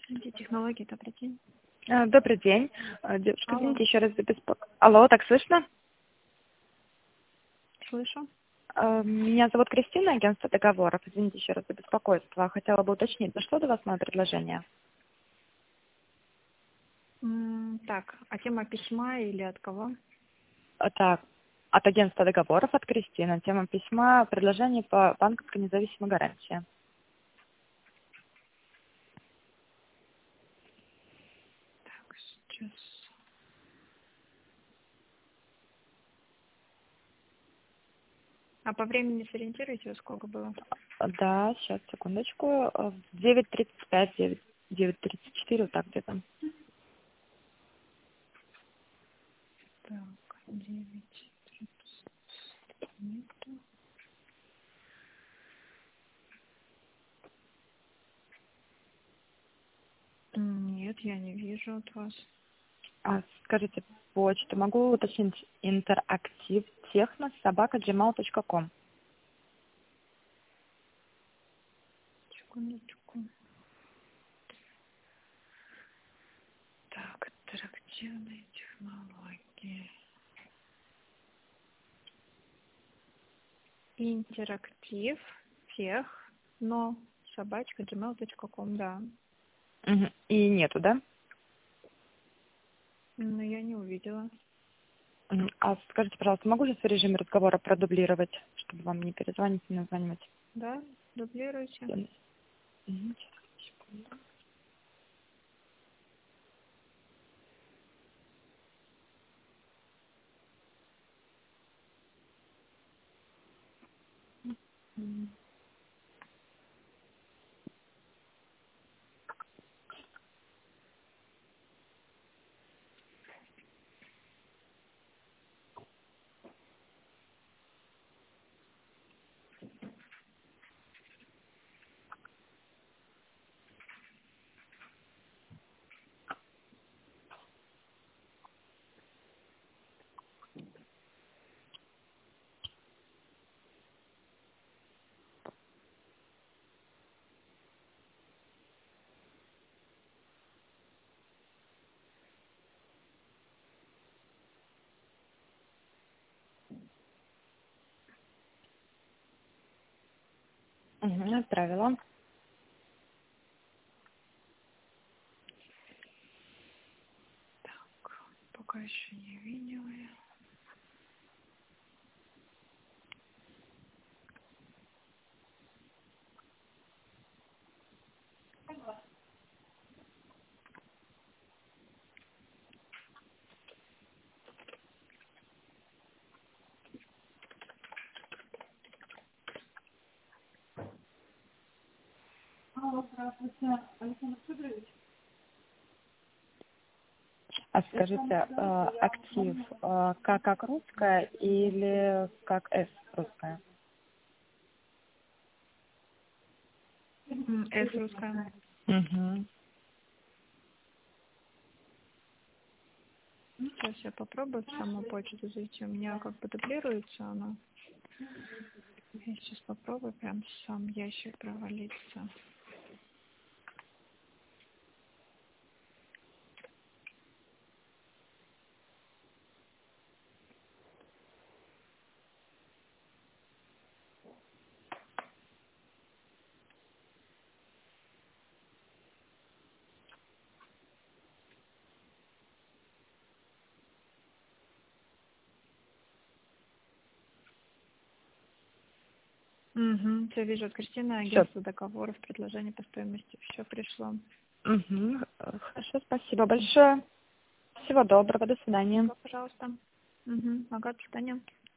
Технологии, добрый день. Добрый день. Девушка, Алло. извините, еще раз за беспокойство. Алло, так слышно? Слышу. Меня зовут Кристина, агентство договоров. Извините еще раз за беспокойство. Хотела бы уточнить, дошло до вас мое предложение? Так, а тема письма или от кого? Так, от агентства договоров, от Кристины. Тема письма, предложение по банковской независимой гарантии. Так, сейчас. А по времени сориентируете, сколько было? Да, сейчас, секундочку. В 9:35, 9:34, вот так где-то. Так, 9. Нету. Нет, я не вижу от вас. Скажите, почту. Могу уточнить интерактив техно @gmail.com. Секундочку. Так, интерактивные технологии. Интерактив, тех, но @gmail.com, да. Мгм. И нету, да? Но я не увидела. Скажите, пожалуйста, могу ли в режиме разговора продублировать, чтобы вам не перезвонить, не названивать? Да, дублируйте. Мгм, сейчас, секунду. Мгм. Мгм, отправила. Пока еще не видела я. Скажите, актив как русская или как С русская? С русская. Угу. Сейчас я попробую в саму почту зайти. У меня как бы дублируется она. Я сейчас попробую прям в сам ящик провалиться. Угу. Все вижу от Кристины, Все. агентство договоров, предложение по стоимости. Все пришло. Угу. Хорошо, спасибо большое. Всего доброго, до свидания. Пожалуйста. Угу. Ага, до свидания.